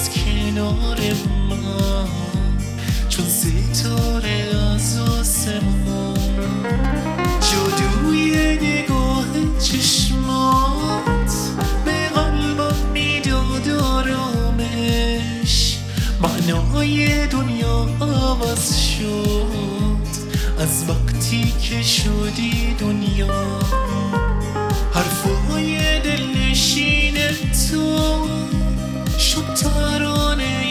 از کنار من، چون ستاره از آسمان. جادوی نگاه چشمات به قلبم میداد آرامش، معنای دنیا عوض شد از وقتی که شدی دنیا. حرفای دلنشین تو شد ترانه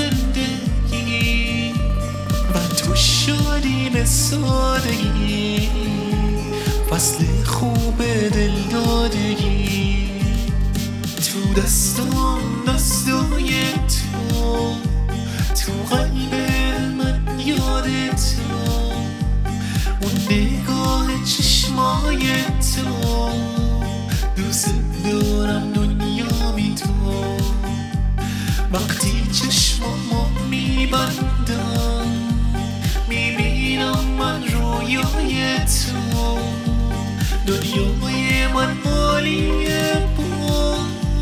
زندگی و تو شدی به سادگی فصل خوب دلدادگی. تو دستای تو، تو قلب من یاد تو، اون نگاه چشمای تو، دوست دارم دنیا بی تو. وقتی چشمامو میبندم میبینم من رویای تو، دنیای من مالیه با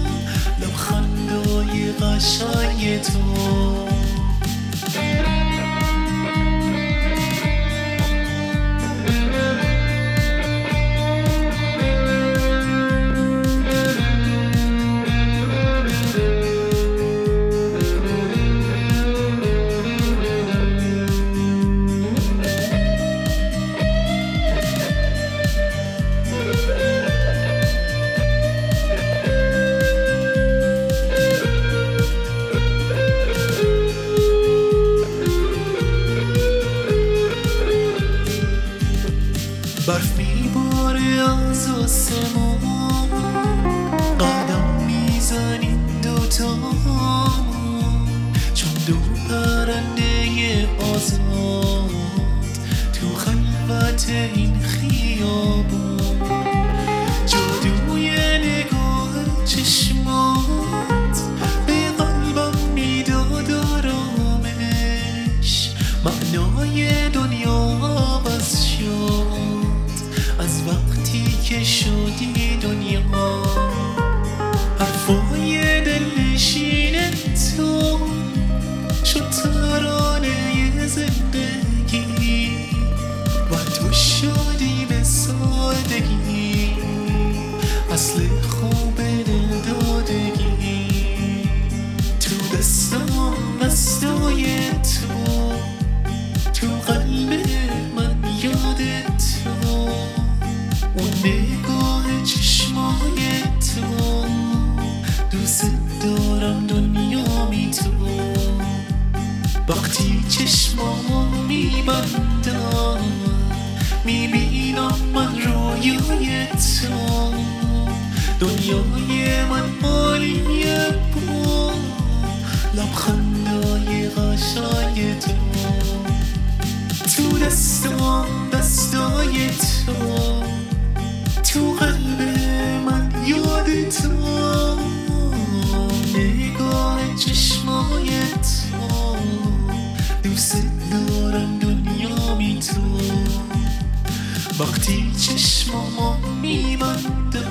لبخندای قشنگ تو. برف میباره از آسمان، قدم میزنیم دوتامون، چون دو پرنده آزاد تو خلوت این خیابون. جادوی نگاه چشمات به قلبم میداد آرامش، معنای دنیا عوض شد از وقتی که شدی دنیا. حرفای دلنشین تو شد ترانه زندگی و تو شدی به سادگی اصل خوب دلدادگی. تو دستای تو، تو قلب من یاد تو، اون نگاه چشمای تو، دوست دارم دنیا بی تو. وقتی چشمامو میبندم میبینم من رویای تو، دنیای من مالیه با لبخندای قشنگ تو. تو دستای تو، تو قلب من یاد تو، نگاه چشمای تو، دوست دارم دنیا بی تو. وقتی چشمامو میبندم